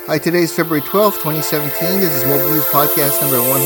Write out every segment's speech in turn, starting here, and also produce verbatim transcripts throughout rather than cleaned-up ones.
Hi, today is February twelfth, twenty seventeen. This is Mobile News Podcast number one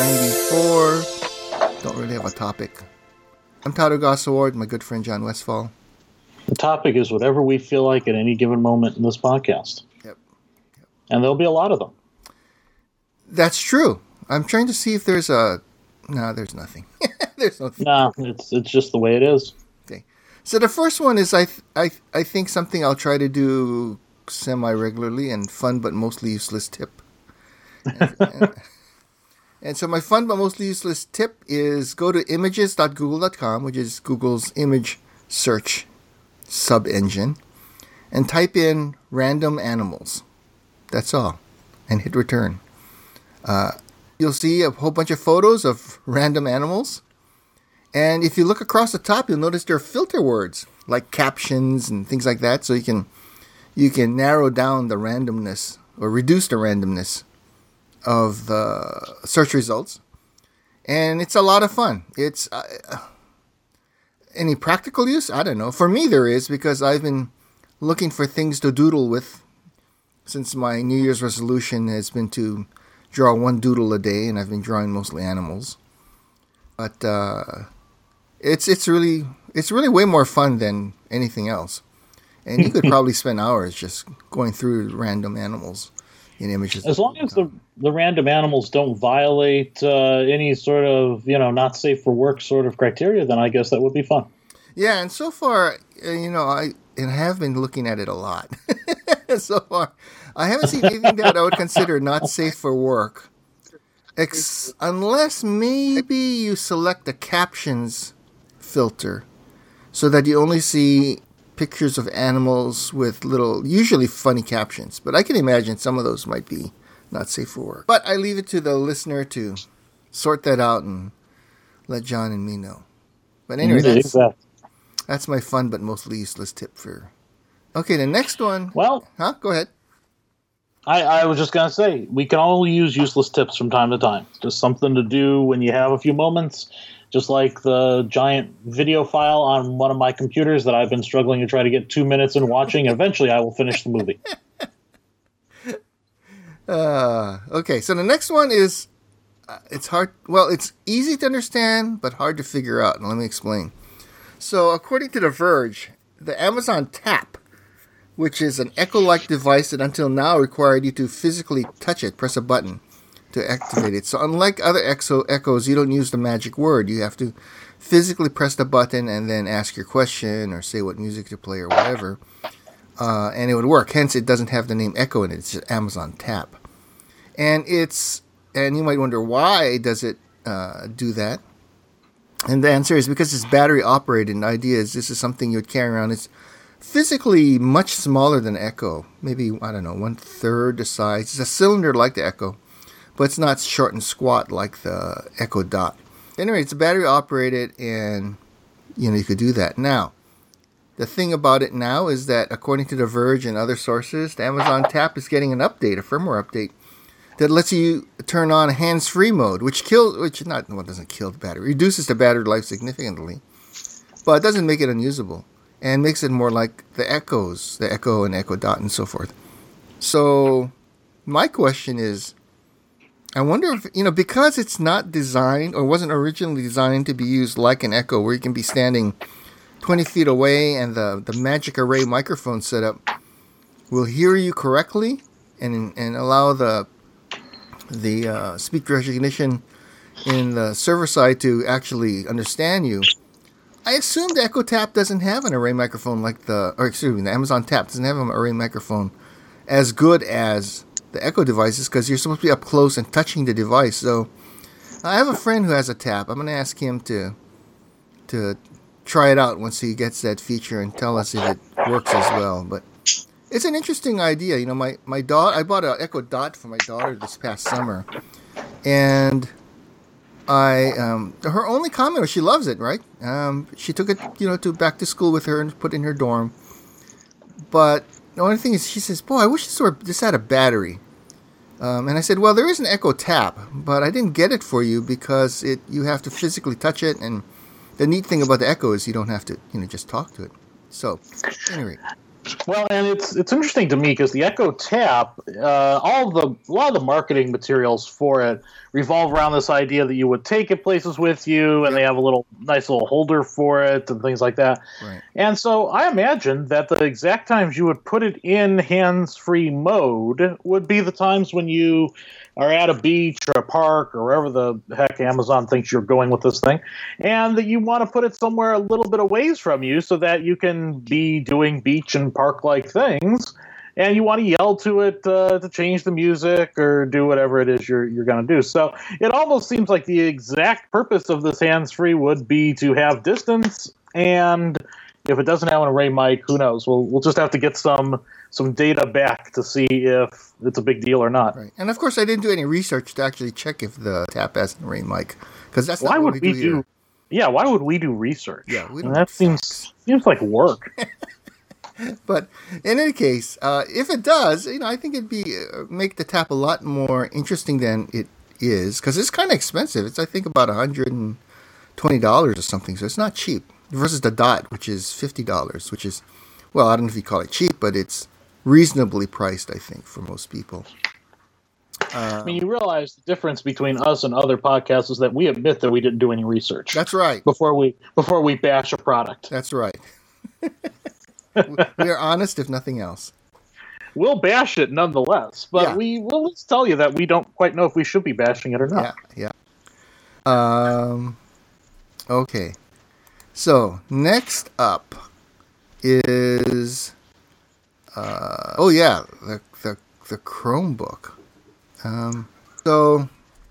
ninety-four. Don't really have a topic. I'm Todd O'Gossaward, my good friend John Westfall. The topic is whatever we feel like at any given moment in this podcast. Yep. yep. And there'll be a lot of them. That's true. I'm trying to see if there's a... No, there's nothing. there's nothing. No, it's it's just the way it is. Okay. So the first one is, I, th- I, th- I think, something I'll try to do semi-regularly and fun but mostly useless tip. And, and, and so my fun but mostly useless tip is go to images dot google dot com, which is Google's image search sub-engine, and type in random animals. That's all. And hit return. Uh, you'll see a whole bunch of photos of random animals. And if you look across the top, you'll notice there are filter words like captions and things like that, so you can you can narrow down the randomness or reduce the randomness of the search results. And it's a lot of fun. It's uh, any practical use? I don't know. For me, there is, because I've been looking for things to doodle with since my New Year's resolution has been to draw one doodle a day, and I've been drawing mostly animals. But uh, it's it's really it's really way more fun than anything else. And you could probably spend hours just going through random animals in images. As long as the, the random animals don't violate uh, any sort of, you know, not safe for work sort of criteria, then I guess that would be fun. Yeah, and so far, uh, you know, I and I have been looking at it a lot. So far, I haven't seen anything that I would consider not safe for work. Ex- unless maybe you select the captions filter so that you only see pictures of animals with little, usually funny captions. But I can imagine some of those might be not safe for work. But I leave it to the listener to sort that out and let John and me know. But anyway, that's, that's my fun but mostly useless tip for... Okay, the next one... Well... Huh? Go ahead. I, I was just going to say, we can all use useless tips from time to time. Just something to do when you have a few moments. Just like the giant video file on one of my computers that I've been struggling to try to get two minutes in watching. Eventually, I will finish the movie. Uh, okay, so the next one is, uh, it's hard, well, it's easy to understand, but hard to figure out. And let me explain. So, according to The Verge, the Amazon Tap, which is an Echo-like device that until now required you to physically touch it, press a button to activate it. So unlike other Echo Echoes, you don't use the magic word. You have to physically press the button and then ask your question or say what music to play or whatever. Uh, and it would work. Hence, it doesn't have the name Echo in it. It's just Amazon Tap. And it's, and you might wonder, why does it uh, do that? And the answer is because it's battery operated. And the idea is this is something you would carry around. It's physically much smaller than Echo. Maybe, I don't know, one third the size. It's a cylinder like the Echo, but it's not short and squat like the Echo Dot. Anyway, it's battery operated, and you know you could do that. Now, the thing about it now is that according to The Verge and other sources, the Amazon Tap is getting an update, a firmware update, that lets you turn on hands-free mode, which kills, which not well, doesn't kill the battery, reduces the battery life significantly, but it doesn't make it unusable, and makes it more like the Echoes, the Echo and Echo Dot and so forth. So, my question is, I wonder if, you know, because it's not designed or wasn't originally designed to be used like an Echo where you can be standing twenty feet away and the, the Magic Array microphone setup will hear you correctly and and allow the the uh, speech recognition in the server side to actually understand you. I assume the Echo Tap doesn't have an array microphone like the, or excuse me, the Amazon Tap doesn't have an array microphone as good as the Echo devices, because you're supposed to be up close and touching the device. So I have a friend who has a Tap. I'm going to ask him to to try it out once he gets that feature and tell us if it works as well. But it's an interesting idea. You know, my, my daughter, I bought an Echo Dot for my daughter this past summer, and I um, her only comment was she loves it, right? Um, she took it, you know, to back to school with her and put it in her dorm. But the only thing is, she says, boy, I wish this, were, this had a battery. Um, and I said, well, there is an Echo Tap, but I didn't get it for you because it you have to physically touch it. And the neat thing about the Echo is you don't have to, you know, just talk to it. So, anyway. Well, and it's it's interesting to me because the Echo Tap, uh, all the a lot of the marketing materials for it revolve around this idea that you would take it places with you, and yep. they have a little nice little holder for it and things like that. Right. And so I imagine that the exact times you would put it in hands-free mode would be the times when you are at a beach or a park or wherever the heck Amazon thinks you're going with this thing, and that you want to put it somewhere a little bit away from you so that you can be doing beach and park-like things, and you want to yell to it uh, to change the music or do whatever it is you're you're going to do. So it almost seems like the exact purpose of this hands-free would be to have distance, and if it doesn't have an array mic, who knows? We'll we'll just have to get some some data back to see if it's a big deal or not. Right. And of course, I didn't do any research to actually check if the Tap has an array mic, because that's why not what would we, we do. do yeah, why would we do research? Yeah, we don't. That seems seems like work. But in any case, uh, if it does, you know, I think it'd be uh, make the Tap a lot more interesting than it is, because it's kind of expensive. It's I think about a hundred and twenty dollars or something, so it's not cheap. Versus the Dot, which is fifty dollars, which is, well, I don't know if you call it cheap, but it's reasonably priced, I think, for most people. Um, I mean, you realize the difference between us and other podcasts is that we admit that we didn't do any research. That's right. Before we before we bash a product. That's right. We are honest, if nothing else. We'll bash it nonetheless, but yeah. we will let's tell you that we don't quite know if we should be bashing it or not. Yeah, yeah. Um. Okay. So next up is, uh, oh yeah, the the the Chromebook. Um. So.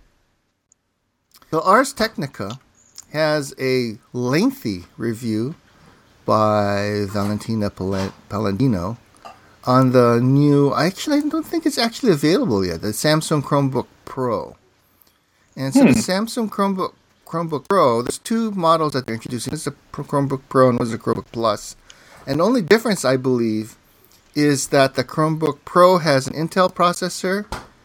So Ars Technica has a lengthy review by Valentina Palladino on the new, actually I don't think it's actually available yet, the Samsung Chromebook Pro. And so hmm. the Samsung Chromebook Chromebook Pro, there's two models that they're introducing. This is the Chromebook Pro and this is the Chromebook Plus. And the only difference, I believe, is that the Chromebook Pro has an Intel processor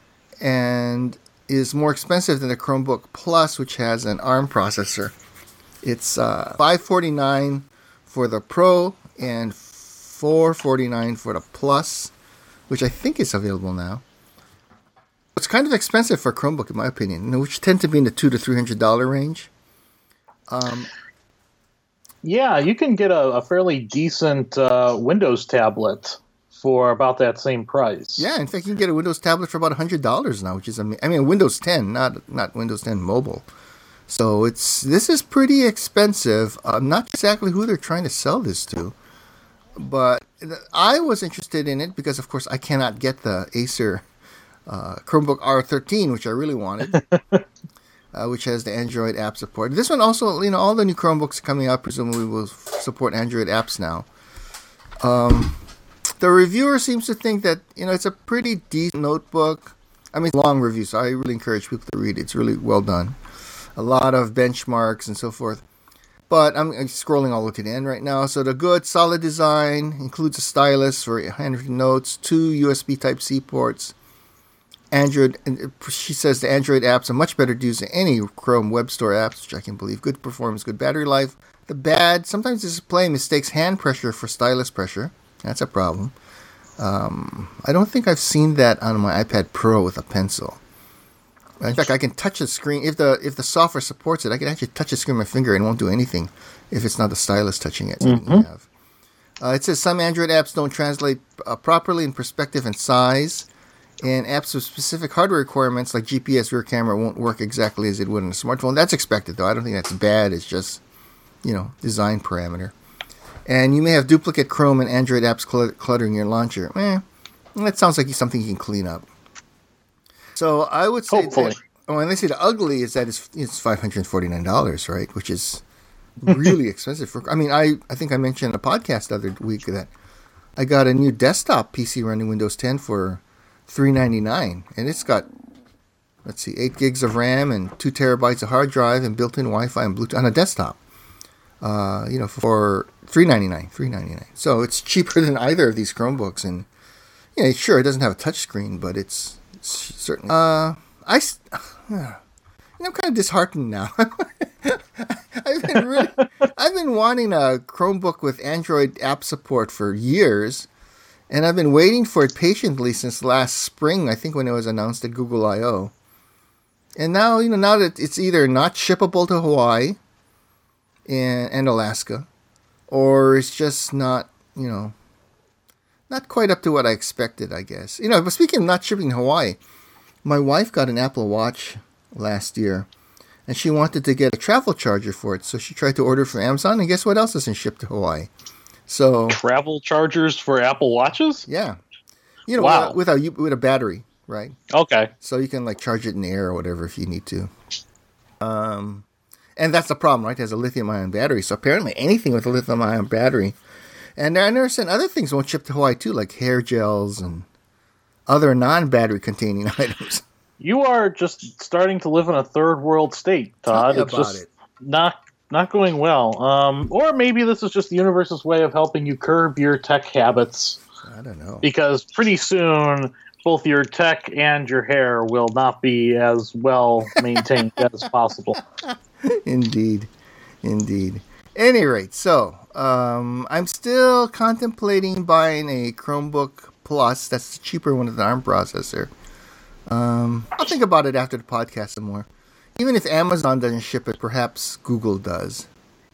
and is more expensive than the Chromebook Plus, which has an ARM processor. It's uh, five hundred forty-nine dollars for the Pro and four hundred forty-nine dollars for the Plus, which I think is available now. It's kind of expensive for a Chromebook, in my opinion, which tend to be in the two to three hundred dollar range. Um, yeah, you can get a, a fairly decent uh, Windows tablet for about that same price. Yeah, in fact, you can get a Windows tablet for about a hundred dollars now, which is amazing. I mean, Windows ten, not not Windows ten Mobile. So it's this is pretty expensive. I'm not exactly who they're trying to sell this to, but I was interested in it because, of course, I cannot get the Acer uh, Chromebook R thirteen, which I really wanted, uh, which has the Android app support. This one also, you know, all the new Chromebooks coming up presumably will support Android apps now. Um, the reviewer seems to think that, you know, it's a pretty decent notebook. I mean, long review, so I really encourage people to read it. It's really well done. A lot of benchmarks and so forth. But I'm scrolling all the way to the end right now. So the good, solid design includes a stylus for handwritten notes, two U S B Type-C ports, Android. And she says the Android apps are much better to use than any Chrome Web Store apps, which I can believe. Good performance, good battery life. The bad, sometimes the display mistakes hand pressure for stylus pressure. That's a problem. Um, I don't think I've seen that on my iPad Pro with a pencil. In fact, I can touch the screen. If the if the software supports it, I can actually touch the screen with my finger and it won't do anything if it's not the stylus touching it. Mm-hmm. You have. Uh, it says some Android apps don't translate uh, properly in perspective and size, and apps with specific hardware requirements like G P S, rear camera won't work exactly as it would on a smartphone. That's expected, though. I don't think that's bad. It's just, you know, design parameter. And you may have duplicate Chrome and Android apps cl- cluttering your launcher. Eh, that sounds like something you can clean up. So I would say, hopefully, that, oh, and they say the ugly is that it's, it's five hundred forty-nine dollars, right? Which is really expensive. For I mean, I, I think I mentioned in a podcast the other week that I got a new desktop P C running Windows ten for three hundred ninety-nine dollars, and it's got, let's see, eight gigs of RAM and two terabytes of hard drive and built-in Wi-Fi and Bluetooth on a desktop. Uh, you know, for three hundred ninety-nine dollars, three hundred ninety-nine dollars. So it's cheaper than either of these Chromebooks, and yeah, sure, it doesn't have a touchscreen, but it's certainly. Uh, I, I'm kind of disheartened now. I've been really, I've been wanting a Chromebook with Android app support for years, And I've been waiting for it patiently since last spring, I think when it was announced at Google I O. And now, you know, now that it's either not shippable to Hawaii and, and Alaska, or it's just not, you know, not quite up to what I expected, I guess. You know, but speaking of not shipping to Hawaii, my wife got an Apple Watch last year, and she wanted to get a travel charger for it, so she tried to order from Amazon, and guess what else doesn't ship to Hawaii? So travel chargers for Apple Watches? Yeah. You know, wow. with, a, with a with a battery, right? Okay. So you can like charge it in the air or whatever if you need to. Um, and that's the problem, right? It has a lithium-ion battery. So apparently anything with a lithium-ion battery. And I understand other things won't ship to Hawaii too, like hair gels and other non-battery containing items. You are just starting to live in a third world state, Todd. Tell me it's about just it. not not going well. Um, or maybe this is just the universe's way of helping you curb your tech habits. I don't know. Because pretty soon, both your tech and your hair will not be as well maintained as possible. Indeed. Indeed. Any rate, so um, I'm still contemplating buying a Chromebook Plus. That's the cheaper one with an ARM processor. Um, I'll think about it after the podcast some more. Even if Amazon doesn't ship it, perhaps Google does.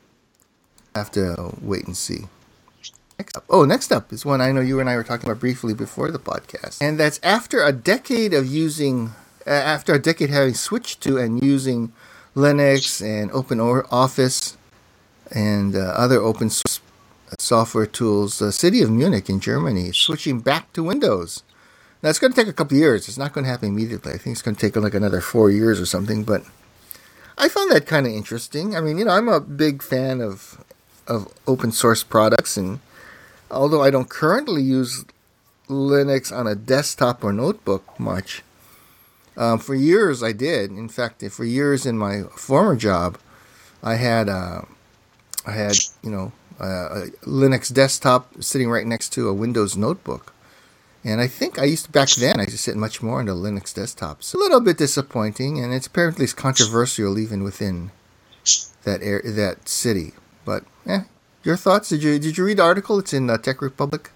I have to wait and see. Next up. Oh, next up is one I know you and I were talking about briefly before the podcast. And that's after a decade of using, uh, after a decade having switched to and using Linux and OpenOffice and uh, other open source software tools, the city of Munich in Germany is switching back to Windows. Now, it's going to take a couple of years. It's not going to happen immediately. I think it's going to take like another four years or something. But I found that kind of interesting. I mean, you know, I'm a big fan of of open source products. And although I don't currently use Linux on a desktop or notebook much, um, for years I did. In fact, for years in my former job, I had, uh, I had you know, uh, a Linux desktop sitting right next to a Windows notebook. And I think I used to, back then, I used to sit much more on the Linux desktops. A little bit disappointing, and it's apparently it's controversial even within that air, that city. But, eh, your thoughts? Did you did you read the article? It's in uh, Tech Republic.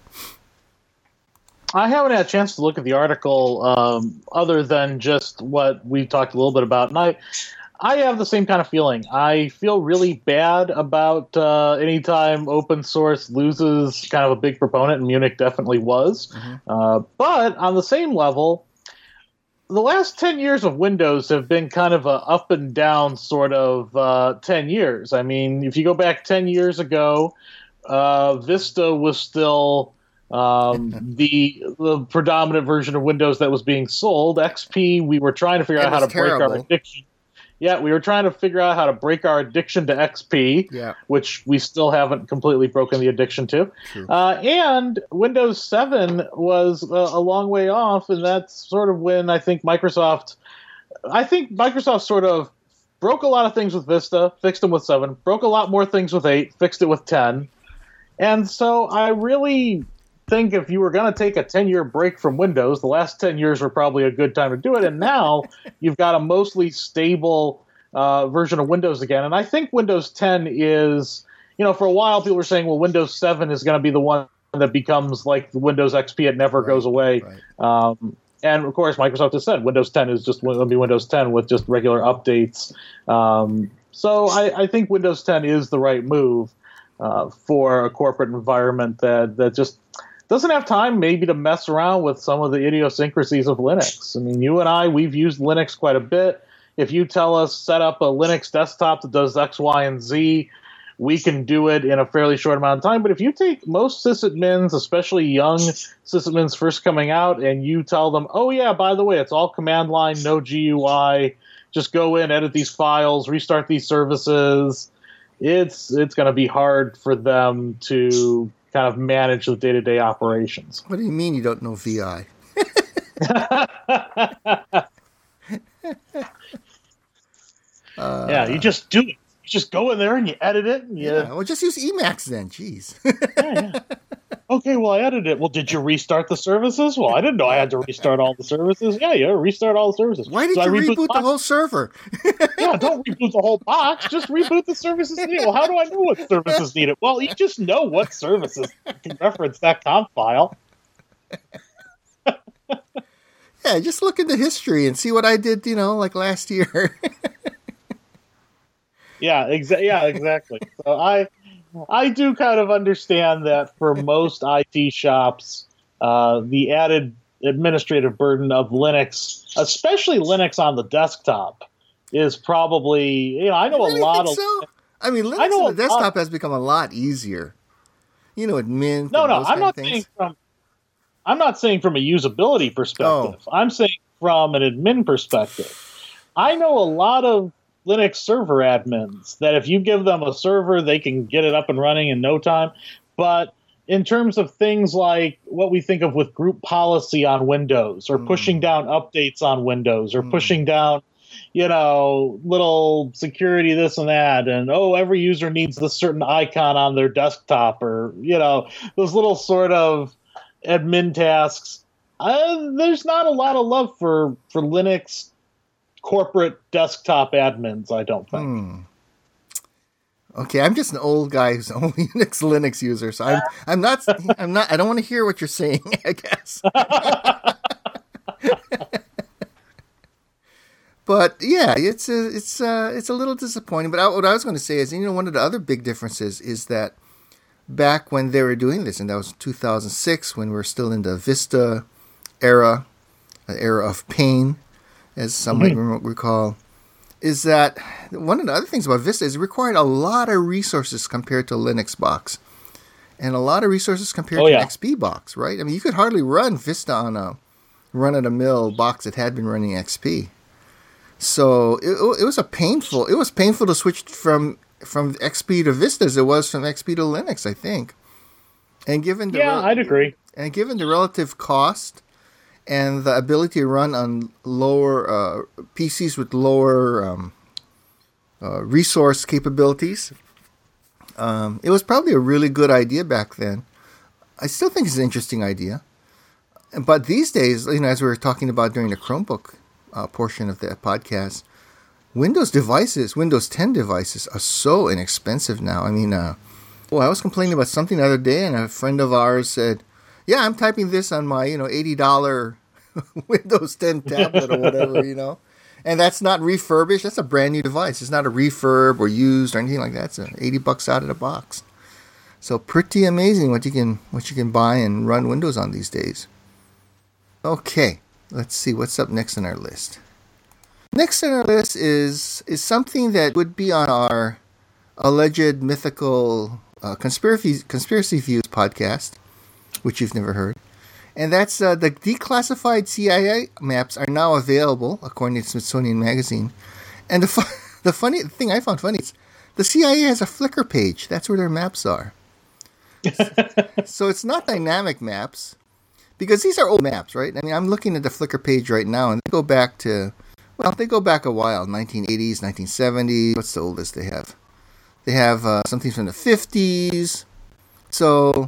I haven't had a chance to look at the article um, other than just what we talked a little bit about. And I, I have the same kind of feeling. I feel really bad about uh, anytime open source loses kind of a big proponent, and Munich definitely was. Mm-hmm. Uh, but on the same level, the last ten years of Windows have been kind of a up and down sort of uh, ten years. I mean, if you go back ten years ago, uh, Vista was still um, the, the predominant version of Windows that was being sold. X P, we were trying to figure it out how to terrible. break our addiction. Yeah, we were trying to figure out how to break our addiction to X P, yeah. which we still haven't completely broken the addiction to. Uh, and Windows seven was a, a long way off, and that's sort of when I think Microsoft, I think Microsoft sort of broke a lot of things with Vista, fixed them with seven, broke a lot more things with eight, fixed it with ten. And so I really think if you were going to take a ten-year break from Windows, the last ten years were probably a good time to do it. And now you've got a mostly stable uh, version of Windows again. And I think Windows ten is, you know, for a while people were saying, well, Windows seven is going to be the one that becomes like the Windows X P. It never right, goes away. Right. Um, and, of course, Microsoft has said Windows ten is just going to be Windows ten with just regular updates. Um, so I, I think Windows ten is the right move uh, for a corporate environment that, that just doesn't have time maybe to mess around with some of the idiosyncrasies of Linux. I mean, you and I, we've used Linux quite a bit. If you tell us set up a Linux desktop that does X, Y, and Z, we can do it in a fairly short amount of time. But if you take most sysadmins, especially young sysadmins first coming out, and you tell them, oh, yeah, by the way, it's all command line, no G U I, just go in, edit these files, restart these services, it's it's going to be hard for them to kind of manage the day-to-day operations. What do you mean you don't know V I? uh, yeah, you just do it. You just go in there and you edit it. And you, yeah, well, just use Emacs then. Jeez. yeah, yeah. Okay, well, I edited it. Well, did you restart the services? Well, I didn't know I had to restart all the services. Yeah, yeah, restart all the services. Why did so you I reboot, reboot the whole server? Yeah, don't reboot the whole box. Just reboot the services needed. Well, how do I know what services needed? Well, you just know what services. You can reference that conf file. Yeah, just look into history and see what I did, you know, like last year. Yeah, exa- yeah, exactly. So I I do kind of understand that for most I T shops, uh, the added administrative burden of Linux, especially Linux on the desktop, is probably, you know, I know You a really lot think of so? I mean, I Linux know on a the desktop lot, has become a lot easier. You know, with Mint no, and no, those I'm kind of not things. saying from I'm not saying from a usability Oh, perspective. I'm saying from an admin perspective. I know a lot of Linux server admins that if you give them a server, they can get it up and running in no time. But in terms of things like what we think of with group policy on Windows, or pushing down updates on Windows, or pushing down, you know, little security, this and that, and oh, every user needs this certain icon on their desktop, or, you know, those little sort of admin tasks. Uh, there's not a lot of love for, for Linux corporate desktop admins, I don't think. Hmm. Okay, I'm just an old guy who's only Linux Linux user, so I'm I'm not I'm not I don't want to hear what you're saying, I guess. But yeah, it's a, it's uh it's a little disappointing. But I, what I was going to say is, you know, one of the other big differences is that back when they were doing this, and that was two thousand six, when we we're still in the Vista era, an era of pain, as some might Mm-hmm. recall, is that one of the other things about Vista is it required a lot of resources compared to Linux box, and a lot of resources compared Oh, to yeah. an X P box, right? I mean, you could hardly run Vista on a run-of-the-mill box that had been running X P. So it, it was a painful. It was painful to switch from from X P to Vista as it was from X P to Linux, I think. And given the Yeah, rel- I'd agree. and given the relative cost and the ability to run on lower uh, P Cs with lower um, uh, resource capabilities, um, it was probably a really good idea back then. I still think it's an interesting idea. But these days, you know, as we were talking about during the Chromebook uh, portion of the podcast, Windows devices, Windows ten devices, are so inexpensive now. I mean, uh, well, I was complaining about something the other day, and a friend of ours said, "Yeah, I'm typing this on my, you know, eighty dollar Windows ten tablet or whatever, you know." And that's not refurbished. That's a brand new device. It's not a refurb or used or anything like that. It's uh, eighty bucks out of the box. So pretty amazing what you can what you can buy and run Windows on these days. Okay, let's see what's up next on our list. Next on our list is is something that would be on our alleged mythical uh, conspiracy conspiracy views podcast, which you've never heard, and that's uh, the declassified C I A maps are now available according to Smithsonian Magazine. And the fu- the funny thing I found funny is the C I A has a Flickr page. That's where their maps are. So it's not dynamic maps. Because these are old maps, right? I mean, I'm looking at the Flickr page right now, and they go back to, well, they go back a while, nineteen eighties, nineteen seventies. What's the oldest they have? They have uh, something from the fifties. So,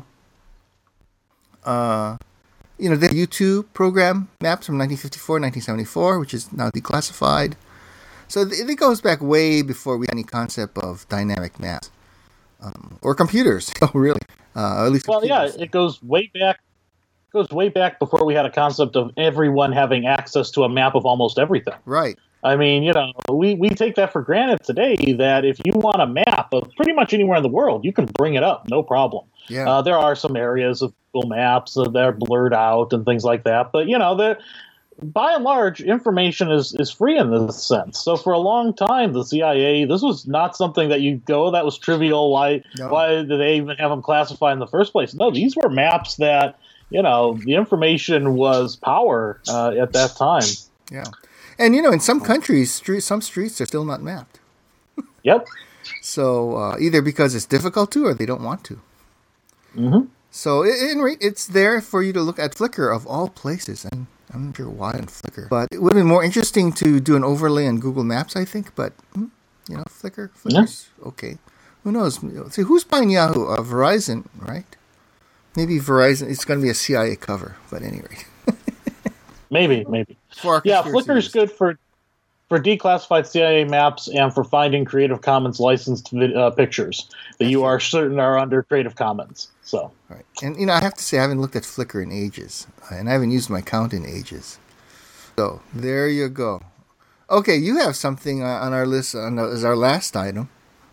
uh, you know, the U two program maps from nineteen fifty-four, nineteen seventy-four, which is now declassified. So it, it goes back way before we had any concept of dynamic maps. Um, or computers, really. Uh, at least Well, yeah, computers. it goes way back. Goes way back before we had a concept of everyone having access to a map of almost everything. Right. I mean, you know, we, we take that for granted today, that if you want a map of pretty much anywhere in the world, you can bring it up, no problem. Yeah. Uh, there are some areas of Google Maps that are blurred out and things like that, but, you know, they're, by and large, information is, is free in this sense. So for a long time, the C I A, this was not something that you go, that was trivial. Why, No. why did they even have them classified in the first place? No, these were maps that, you know, the information was power uh, at that time. Yeah. And, you know, in some countries, street, some streets are still not mapped. Yep. So uh, either because it's difficult to or they don't want to. Mm-hmm. So it, it, it's there for you to look at Flickr of all places. And I'm not sure why on Flickr. But it would have been more interesting to do an overlay on Google Maps, I think. But, hmm, you know, Flickr, Flickr's okay. Who knows? See, who's buying Yahoo? Uh, Verizon, right? Maybe Verizon, it's going to be a C I A cover. But anyway. Maybe, maybe. For our Yeah, conspiracy Flickr's theories. good for for declassified C I A maps and for finding Creative Commons licensed uh, pictures that you are certain are under Creative Commons. So, right. And, you know, I have to say I haven't looked at Flickr in ages, and I haven't used my account in ages. So, there you go. Okay, you have something on our list on, as our last item.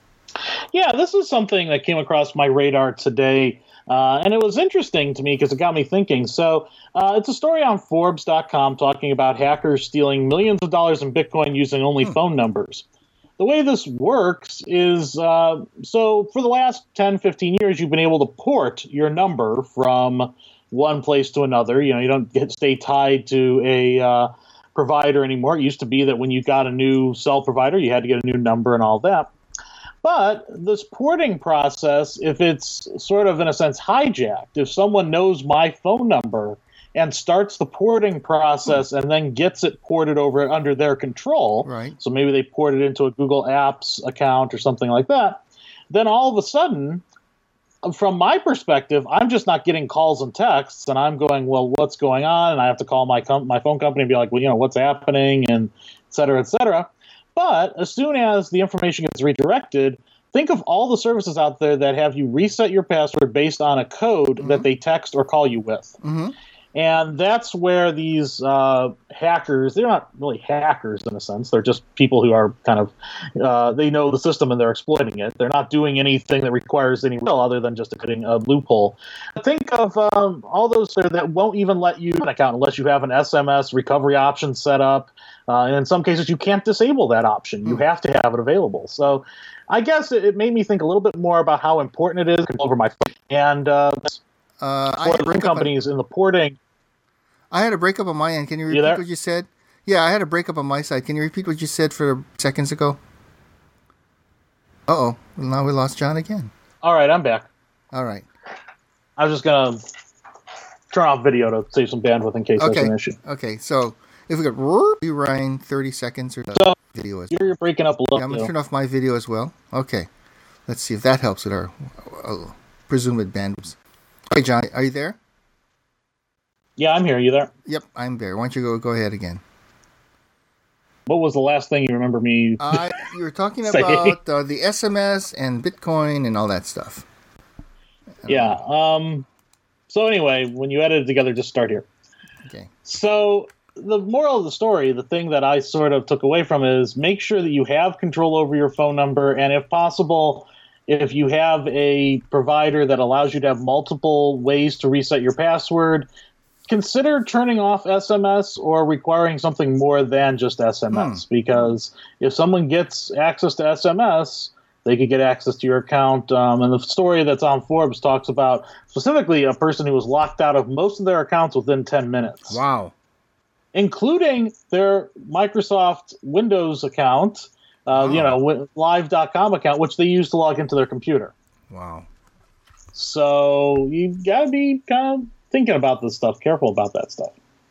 Yeah, this is something that came across my radar today, uh, and it was interesting to me because it got me thinking. So uh, it's a story on Forbes dot com talking about hackers stealing millions of dollars in Bitcoin using only hmm. phone numbers. The way this works is, uh, so for the last ten, fifteen years, you've been able to port your number from one place to another. You know, you don't get, stay tied to a uh, provider anymore. It used to be that when you got a new cell provider, you had to get a new number and all that. But this porting process, if it's sort of, in a sense, hijacked, if someone knows my phone number and starts the porting process and then gets it ported over under their control, right. So maybe they port it into a Google Apps account or something like that, then all of a sudden, from my perspective, I'm just not getting calls and texts, and I'm going, well, what's going on? And I have to call my com- my phone company and be like, well, you know, what's happening, and et cetera, et cetera. But as soon as the information gets redirected, think of all the services out there that have you reset your password based on a code mm-hmm. that they text or call you with. Mm-hmm. And that's where these uh, hackers, they're not really hackers in a sense. They're just people who are kind of, uh, they know the system and they're exploiting it. They're not doing anything that requires any real other than just hitting a loophole. Think of um, all those that won't even let you an account unless you have an S M S recovery option set up. Uh, and in some cases, you can't disable that option. You have to have it available. So I guess it, it made me think a little bit more about how important it is to over my phone. And uh, uh, for the companies on, in the porting. I had a breakup on my end. Can you repeat you what you said? Yeah, I had a breakup on my side. Can you repeat what you said for seconds ago? Uh-oh. Well, now we lost John again. All right, I'm back. All right. I was just going to turn off video to save some bandwidth in case okay. there's an issue. Okay, so if we could rewind thirty seconds or so, video as well. You're breaking up a little. Yeah, I'm going to turn off my video as well. Okay. Let's see if that helps with our uh, presumed bandwidth. Okay, John, are you there? Yeah, I'm here. You there? Yep, I'm there. Why don't you go go ahead again? What was the last thing you remember me uh, You were talking about uh, the S M S and Bitcoin and all that stuff. Yeah. Um, so anyway, when you edit it together, just start here. Okay. So the moral of the story, the thing that I sort of took away from it is make sure that you have control over your phone number, and if possible, if you have a provider that allows you to have multiple ways to reset your password, consider turning off S M S or requiring something more than just S M S. Hmm. Because if someone gets access to S M S, they could get access to your account. Um, and the story that's on Forbes talks about specifically a person who was locked out of most of their accounts within ten minutes. Wow. Including their Microsoft Windows account, uh, wow. you know, live dot com account, which they use to log into their computer. Wow. So you got to be kind of thinking about this stuff, careful about that stuff.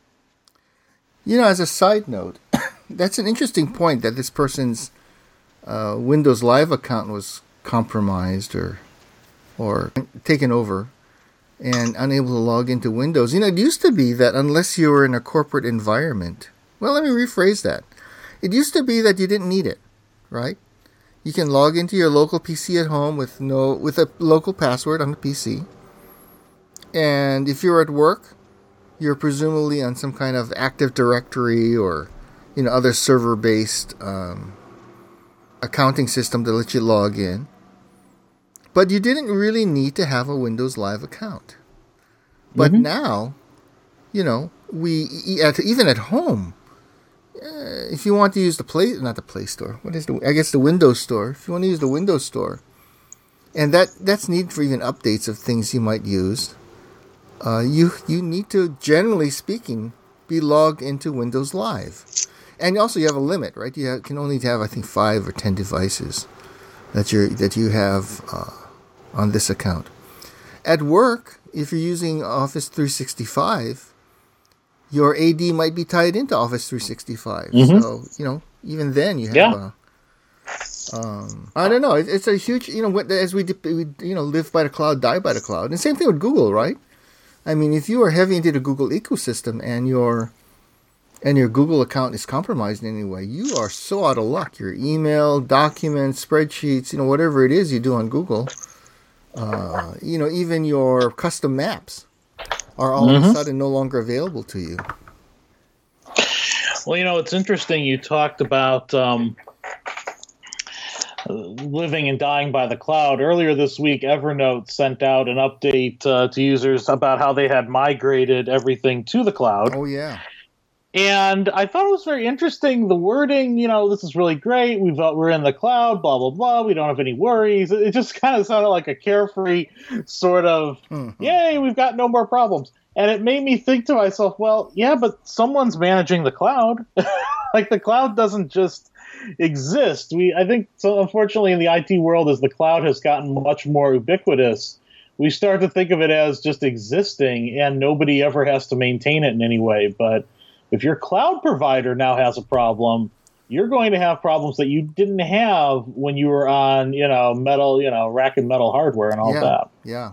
You know, as a side note, that's an interesting point that this person's uh, Windows Live account was compromised or or taken over and unable to log into Windows. You know, it used to be that unless you were in a corporate environment, well, let me rephrase that. It used to be that you didn't need it, right? You can log into your local P C at home with no with a local password on the P C. And if you're at work, you're presumably on some kind of Active Directory or, you know, other server-based um, accounting system to let you log in. But you didn't really need to have a Windows Live account. But mm-hmm. now, you know, we even at home, uh, if you want to use the Play, not the Play Store, what is the? I guess the Windows Store. If you want to use the Windows Store, and that that's needed for even updates of things you might use. Uh, you you need to, generally speaking, be logged into Windows Live. And also you have a limit, right? You have, can only have, I think, five or ten devices that, you're, that you have uh, on this account. At work, if you're using Office three sixty-five, your A D might be tied into Office three sixty-five. Mm-hmm. So, you know, even then you have yeah. a... Um, I don't know. It, it's a huge, you know, as we, we, you know, live by the cloud, die by the cloud. And same thing with Google, right? I mean, if you are heavy into the Google ecosystem and your and your Google account is compromised in any way, you are so out of luck. Your email, documents, spreadsheets, you know, whatever it is you do on Google, uh, you know, even your custom maps are all mm-hmm. of a sudden no longer available to you. Well, you know, it's interesting. You talked about um, living and dying by the cloud. Earlier this week, Evernote sent out an update uh, to users about how they had migrated everything to the cloud. Oh, yeah. And I thought it was very interesting. The wording, you know, this is really great. We've, uh, we're in the cloud, blah, blah, blah. We don't have any worries. It just kind of sounded like a carefree sort of, mm-hmm. yay, we've got no more problems. And it made me think to myself, well, yeah, but someone's managing the cloud. Like, the cloud doesn't just exist. We, I think, so unfortunately, in the I T world, as the cloud has gotten much more ubiquitous, we start to think of it as just existing, and nobody ever has to maintain it in any way. But if your cloud provider now has a problem, you're going to have problems that you didn't have when you were on, you know, metal, you know, rack and metal hardware and all yeah, that. Yeah.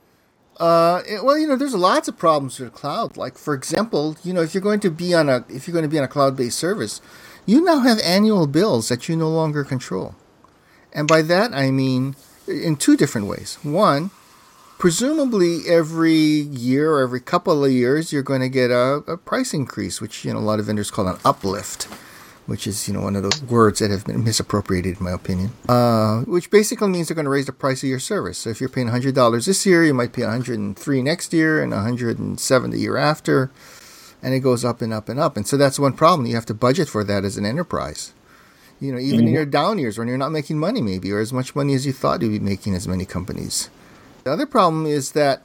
Uh, it, well, you know, there's lots of problems with the cloud. Like, for example, you know, if you're going to be on a if you're going to be on a cloud-based service, you now have annual bills that you no longer control. And by that I mean in two different ways. One, presumably every year or every couple of years, you're going to get a, a price increase, which, you know, a lot of vendors call an uplift, which is, you know, one of those words that have been misappropriated, in my opinion, uh, which basically means they're going to raise the price of your service. So if you're paying one hundred dollars this year, you might pay one hundred three dollars next year and one hundred seven dollars the year after, and it goes up and up and up. And so that's one problem. You have to budget for that as an enterprise. You know, even mm-hmm. in your down years when you're not making money maybe, or as much money as you thought you'd be making as many companies. The other problem is that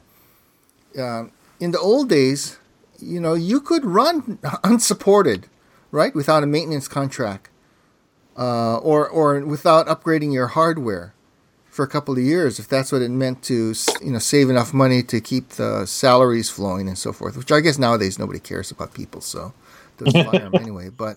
uh, in the old days, you know, you could run unsupported, right, without a maintenance contract, uh, or or without upgrading your hardware for a couple of years, if that's what it meant to, you know, save enough money to keep the salaries flowing and so forth. Which I guess nowadays nobody cares about people, so it doesn't fire them anyway. But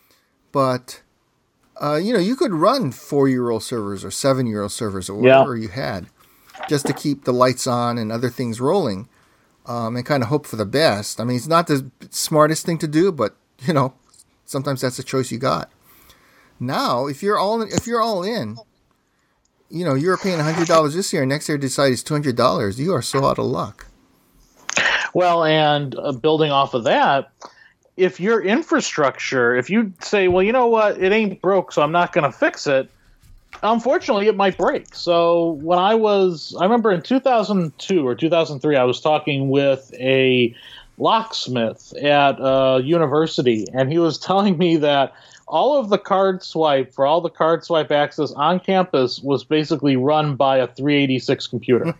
but uh, you know, you could run four-year-old servers or seven-year-old servers or whatever yeah. you had, just to keep the lights on and other things rolling, um, and kind of hope for the best. I mean, it's not the smartest thing to do, but, you know, sometimes that's the choice you got. Now, if you're all in, if you're all in, you know, you're paying one hundred dollars this year, and next year decide it's two hundred dollars, you are so out of luck. Well, and uh, building off of that, if your infrastructure, if you say, well, you know what, it ain't broke, so I'm not going to fix it, unfortunately, it might break. So when I was, I remember in two thousand two or two thousand three, I was talking with a locksmith at a university, and he was telling me that all of the card swipe for all the card swipe access on campus was basically run by a three eighty-six computer.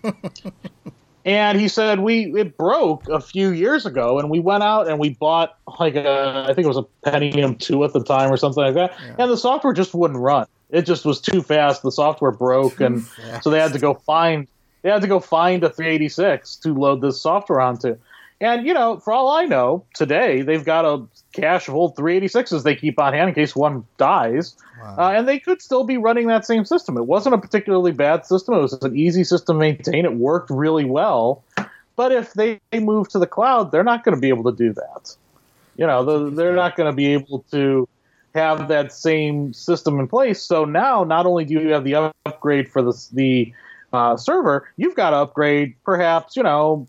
And he said we it broke a few years ago, and we went out and we bought like a, I think it was a Pentium two at the time or something like that, yeah. and the software just wouldn't run. It just was too fast. The software broke, too and fast. So they had to go find they had to go find a three eighty-six to load this software onto. And, you know, for all I know, today they've got a cache of old three eighty-sixes they keep on hand in case one dies. Wow. Uh, and they could still be running that same system. It wasn't a particularly bad system. It was an easy system to maintain. It worked really well. But if they move to the cloud, they're not going to be able to do that. You know, they're not going to be able to have that same system in place. So now not only do you have the upgrade for the, the uh, server, you've got to upgrade perhaps, you know,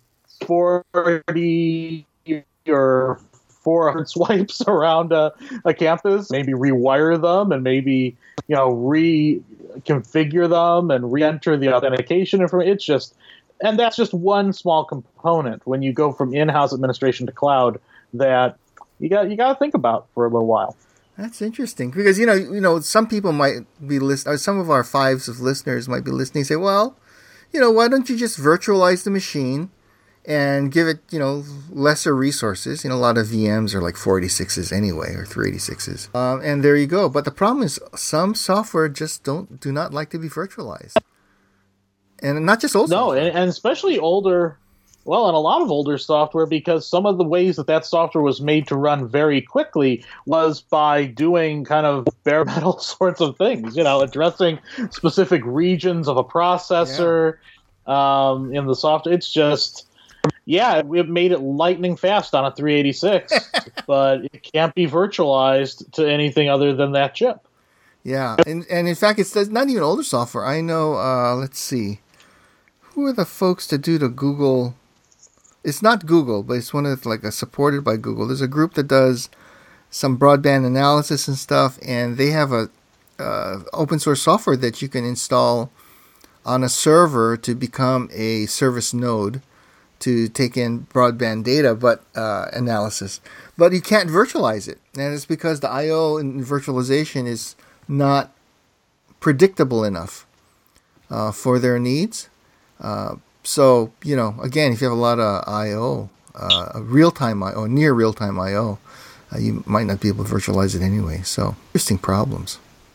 forty or four hundred swipes around a, a campus, maybe rewire them and maybe, you know, reconfigure them and re-enter the authentication information. It's just, and that's just one small component when you go from in-house administration to cloud that you got you got to think about for a little while. That's interesting because, you know, you know, some people might be listening, some of our fives of listeners might be listening and say, well, you know, why don't you just virtualize the machine and give it, you know, lesser resources? You know, a lot of V Ms are like four eighty-sixes anyway, or three eighty-sixes. Um, and there you go. But the problem is some software just don't do not like to be virtualized. And not just old no, software. No, and, and especially older, well, and a lot of older software, because some of the ways that that software was made to run very quickly was by doing kind of bare metal sorts of things, you know, addressing specific regions of a processor yeah. um, in the software. It's just... Yeah, it made it lightning fast on a three eighty-six, but it can't be virtualized to anything other than that chip. Yeah, and and in fact, it's not even older software. I know. Uh, let's see, who are the folks that do the Google? It's not Google, but it's one of the, like a supported by Google. There's a group that does some broadband analysis and stuff, and they have a uh, open source software that you can install on a server to become a service node to take in broadband data, but uh, analysis. But you can't virtualize it, and it's because the I O in virtualization is not predictable enough uh, for their needs. Uh, so, you know, again, if you have a lot of I O, uh, real-time I O, near real-time I O, uh, you might not be able to virtualize it anyway. So, interesting problems.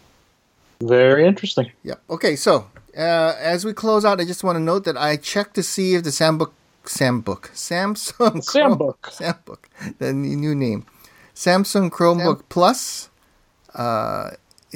Very interesting. Yeah. Okay, so uh, as we close out, I just want to note that I checked to see if the Sambook, Sambook, Samsung Sambook, Sambook, the new name, Samsung Chromebook Sam- Plus uh,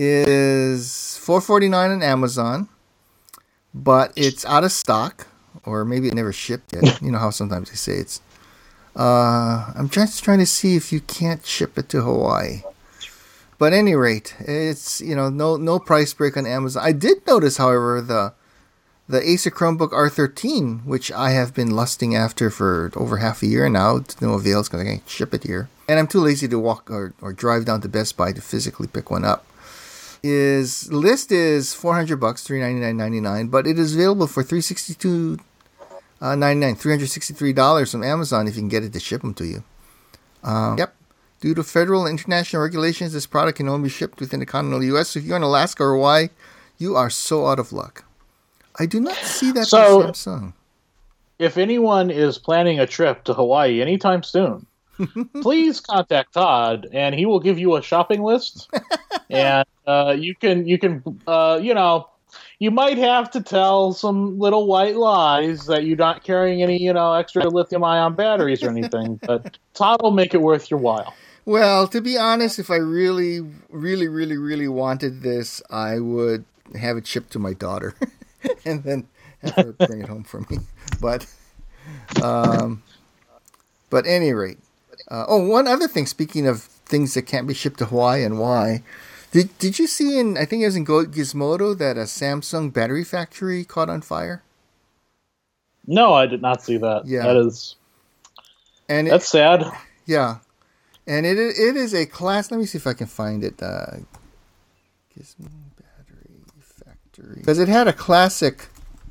is four dollars and forty-nine cents on Amazon, but it's out of stock, or maybe it never shipped yet. You know how sometimes they say it's. Uh, I'm just trying to see if you can't ship it to Hawaii. But at any rate, it's, you know, no no price break on Amazon. I did notice, however, the the Acer Chromebook R thirteen, which I have been lusting after for over half a year now, to no avail because I can't ship it here. And I'm too lazy to walk or, or drive down to Best Buy to physically pick one up. Is list is four hundred bucks, three ninety-nine ninety-nine, but it is available for three sixty-two ninety-nine, three hundred sixty-three dollars from Amazon if you can get it to ship them to you. Um, yep. Due to federal and international regulations, this product can only be shipped within the continental U S. So if you're in Alaska or Hawaii, you are so out of luck. I do not see that so, from Samsung. If anyone is planning a trip to Hawaii anytime soon, please contact Todd, and he will give you a shopping list, and uh, you can you can uh, you know. You might have to tell some little white lies that you're not carrying any, you know, extra lithium-ion batteries or anything, but Todd will make it worth your while. Well, to be honest, if I really, really, really, really wanted this, I would have it shipped to my daughter and then have her bring it home for me. But, um, but at any rate. Uh, oh, one other thing, speaking of things that can't be shipped to Hawaii and why, Did Did you see in, I think it was in Gizmodo, that a Samsung battery factory caught on fire? No, I did not see that. Yeah. That is, and it, that's sad. Yeah. And it it is a class, let me see if I can find it. Uh, Gizmo battery factory. Because it had a classic,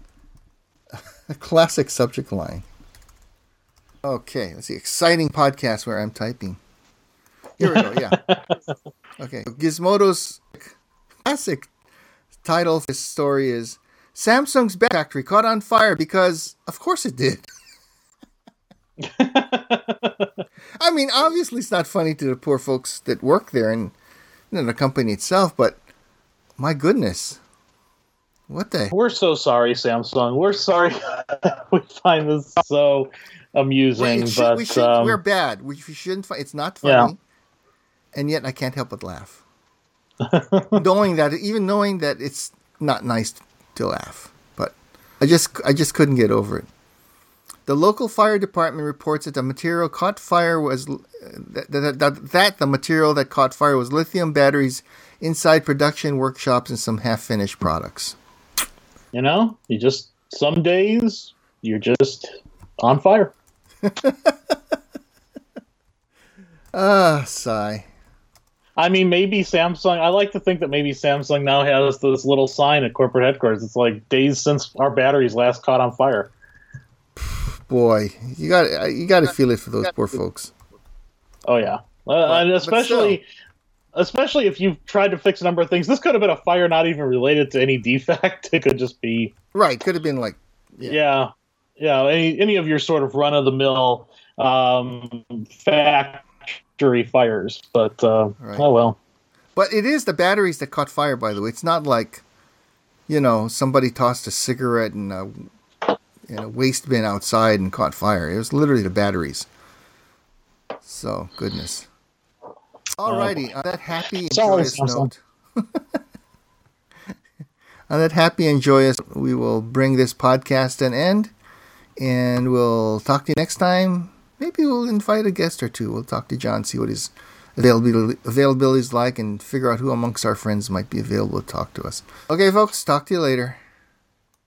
a classic subject line. Okay, let's see. Exciting podcast where I'm typing. Here we go, yeah. Okay. Gizmodo's classic title for this story is Samsung's battery factory caught on fire because, of course it did. I mean, obviously it's not funny to the poor folks that work there and, and the company itself, but my goodness. What the? We're so sorry, Samsung. We're sorry. We find this so amusing, should, but we should, um, we're bad. We, we shouldn't. It's not funny. Yeah. And yet I can't help but laugh. knowing that, even knowing that it's not nice to laugh. But I just I just couldn't get over it. The local fire department reports that the material caught fire was that, that, that, that the material that caught fire was lithium batteries inside production workshops and some half-finished products. You know, you just some days you're just on fire. Ah, uh, sigh. I mean, maybe Samsung, I like to think that maybe Samsung now has this little sign at corporate headquarters. It's like days since our batteries last caught on fire. Boy, you got you got to feel it for those poor folks. Oh yeah, uh, and especially especially if you've tried to fix a number of things. This could have been a fire not even related to any defect. It could just be right. Could have been like yeah, yeah, yeah any any of your sort of run of the mill um, factory fires. But uh, right. Oh well. But it is the batteries that caught fire. By the way, it's not like you know somebody tossed a cigarette in a in a waste bin outside and caught fire. It was literally the batteries. So, goodness. Alrighty, on that happy and joyous note, on that happy and joyous, we will bring this podcast to an end. And we'll talk to you next time. Maybe we'll invite a guest or two. We'll talk to John, see what his availability availability is like, and figure out who amongst our friends might be available to talk to us. Okay, folks, talk to you later.